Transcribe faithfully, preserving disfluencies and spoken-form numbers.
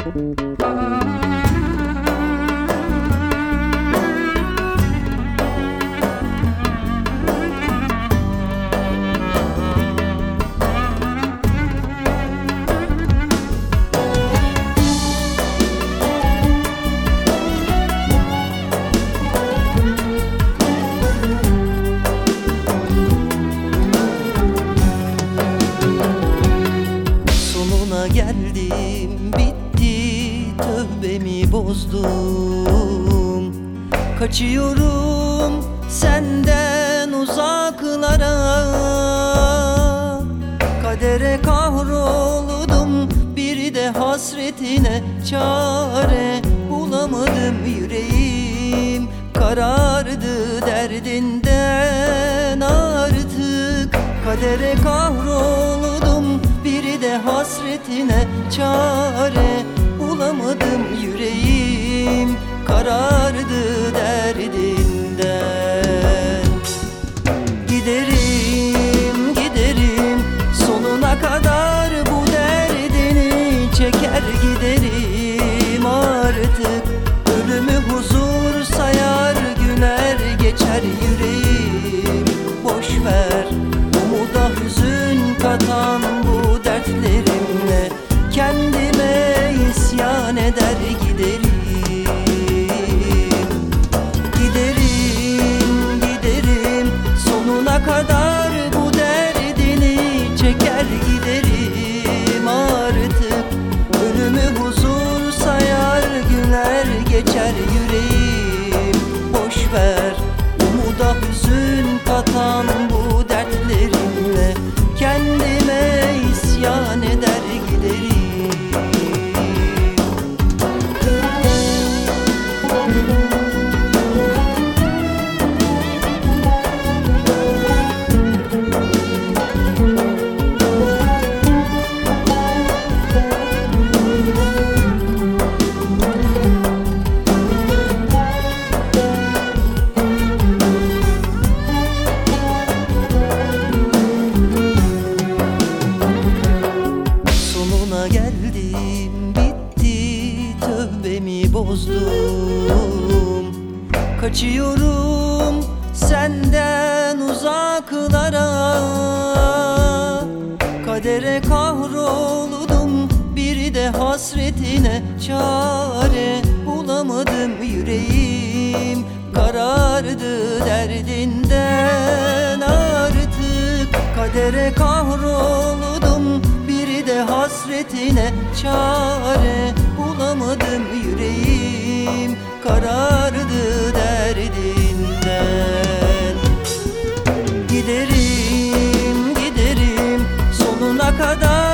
Geldim, bitti, tövbemi bozdum. Kaçıyorum senden uzaklara. Kadere kahroldum, bir de hasretine çare bulamadım. Yüreğim karardı derdinden artık. Kadere kahroldum, bir de hasretine çare bulamadım. Yüreğim karardı derdinden. Giderim, giderim, sonuna kadar bu derdini çeker giderim artık. Ölümü huzur sayar, güler geçer yüreğim. Boş ver, umuda hüzün katan bu dertlerimle kendime isyan eder giderim. Giderim, giderim, sonuna kadar bu derdini çeker giderim artık. Ölümü huzur sayar, günler geçer yüreğim. Boş ver, umuda hüzün katan bu dertlerimle kendime isyan eder giderim. Geldim, bitti, tövbemi bozdum. Kaçıyorum senden uzaklara. Kadere kahroldum, bir de hasretine çare bulamadım. Yüreğim karardı derdinden artık. Kadere kahroldum, bir de hasretine çare bulamadım. Yüreğim karardı derdinden. Giderim, giderim, sonuna kadar